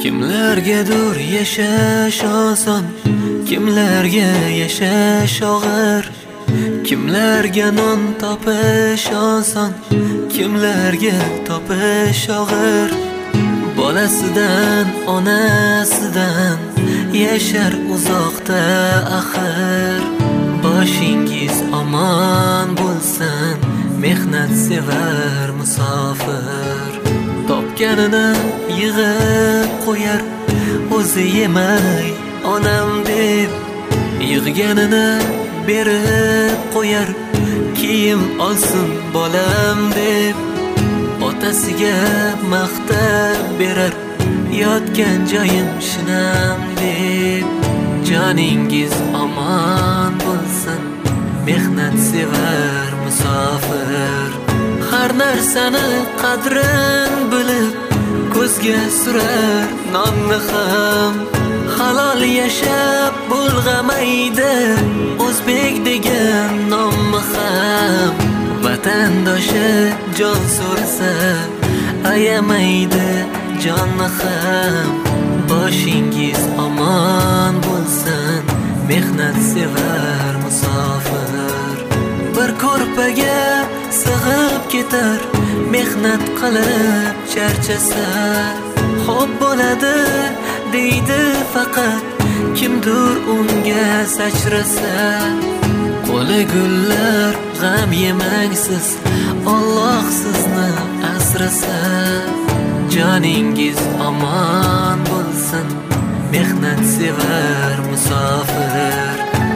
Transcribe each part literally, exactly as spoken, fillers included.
Kimlargadir yashash oson, kimlarga yashash og'ir. Kimlarga non topish oson, kimlarga topish og'ir. Bolasidan, onasidan yashar uzoqda axir. Boshingiz omon bo'lsin, mehnat sevar musofir. Topganini yig'ib qo'yar, o'zi yemay onam deb. Yig'ganini berib qo'yar, kiyim olsin bolam deb. Otasiga maqtab berar, yotgan joyim shinam deb. Joningiz omon bo'lsin, mehnat sevar musofir. Har narsani qadrin bilib, ko'zga surar nonni ham. Halol yashab bulg'amaydi o'zbek degan nomni ham. Vatandoshi jon so'rasa ayamaydi jonni ham. Boshingiz omon bo'lsin, mehnat sevar musofir. Bir ko'rpaga sig'ib ketar, mehnat qilib charchasa. Xo'p bo'ladi deydi faqat, kimdir unga sachrasa. Qo'li gullar g'am yemang siz, Alloh sizni asrasa. Joningiz omon bo'lsin, mehnat sevar musofir.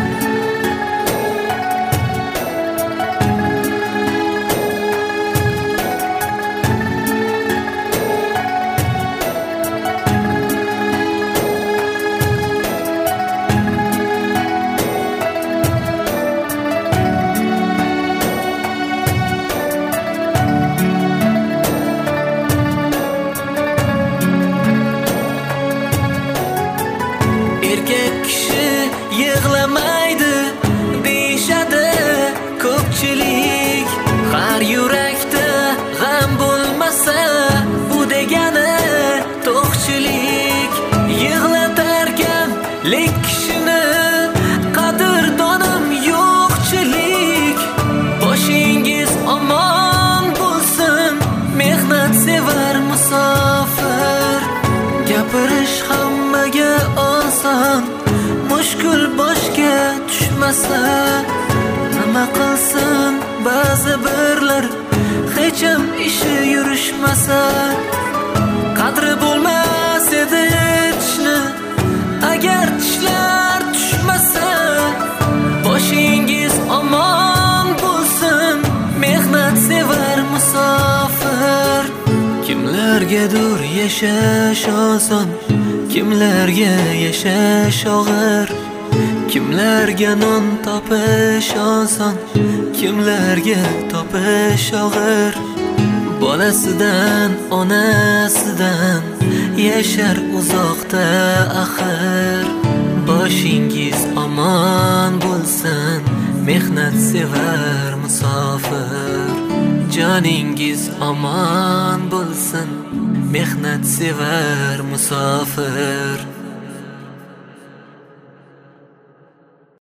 Erkak kishi yig'lamaydi deyishadi ko'pchilik. Har yurakda g'am bo'lmasa, bu degani to'qchilik. Yig'latarkan lek kishini qadrdonim yo'qchilik. Boshingiz omon bo'lsin, mehnat sevar musofir. Gapirish hammaga oson, mushkul boshga tushmasa. Nima qilsin ba'zi birlar, hech ham ishi yurishmasa. Qadri bo'lmas edi tishni, agar tishlar tushmasa. Boshingiz omon bo'lsin, mehnat sevar musofir. Kimlargadir yashash oson, kimlarga yashash og'ir. Kimlarga non topish oson, kimlarga topish og'ir. Bolasidan, onasidan yashar uzoqda axir. Boshingiz omon bo'lsin, mehnat sevar musofir. Joningiz omon bo'lsin, mehnat sevar musofir.